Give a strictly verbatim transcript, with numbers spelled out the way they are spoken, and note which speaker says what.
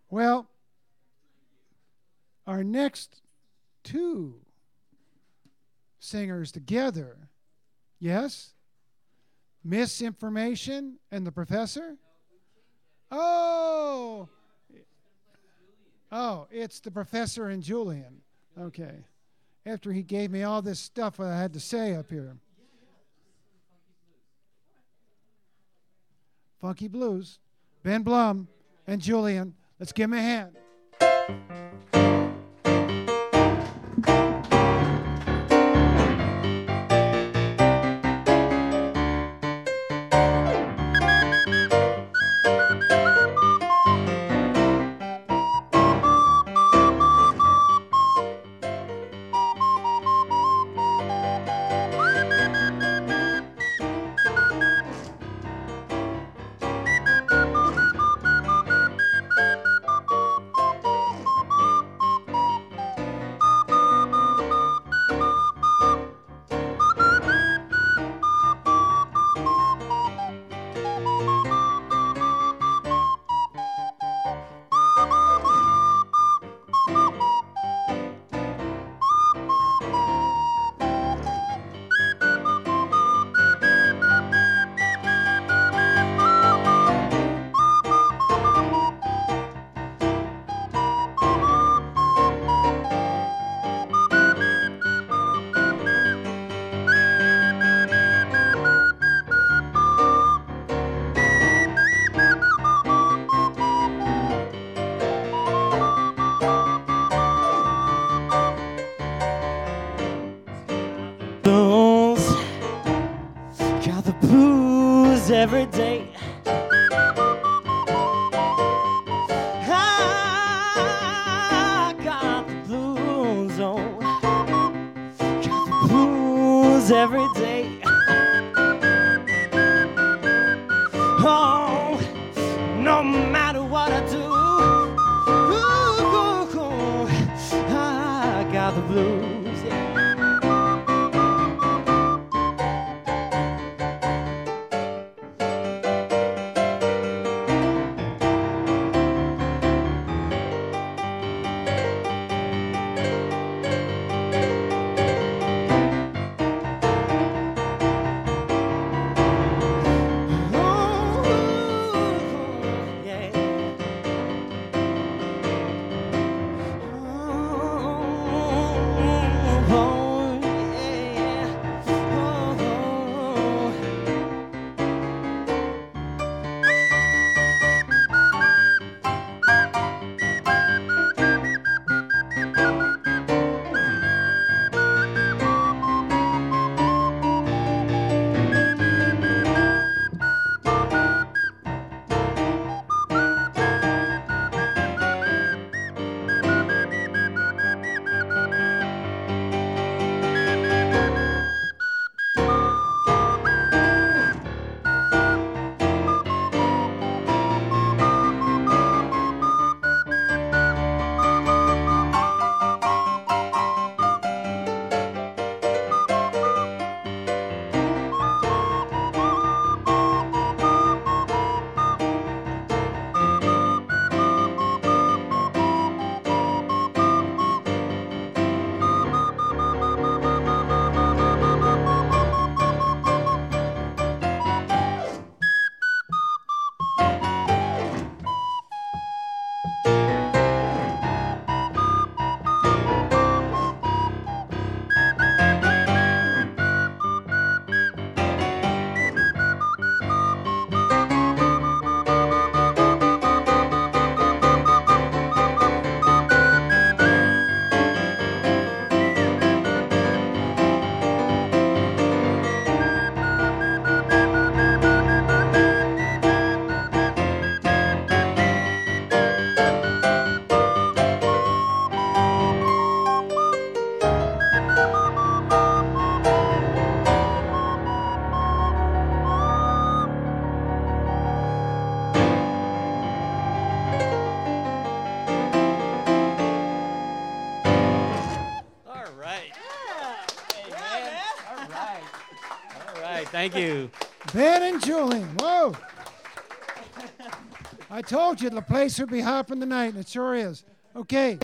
Speaker 1: Well, our next two singers together, yes? Misinformation and the Professor? Oh! Oh, it's the Professor and Julian. Okay. After he gave me all this stuff I had to say up here. Funky Blues, Ben Blum and Julian. Let's give them a hand.
Speaker 2: Every day I got the blues on, got the blues every day. Oh, no matter what I do, ooh, I got the blues, yeah.
Speaker 3: Thank you.
Speaker 1: Ben and Julian. Whoa. I told you the place would be hopping tonight, and it sure is. Okay.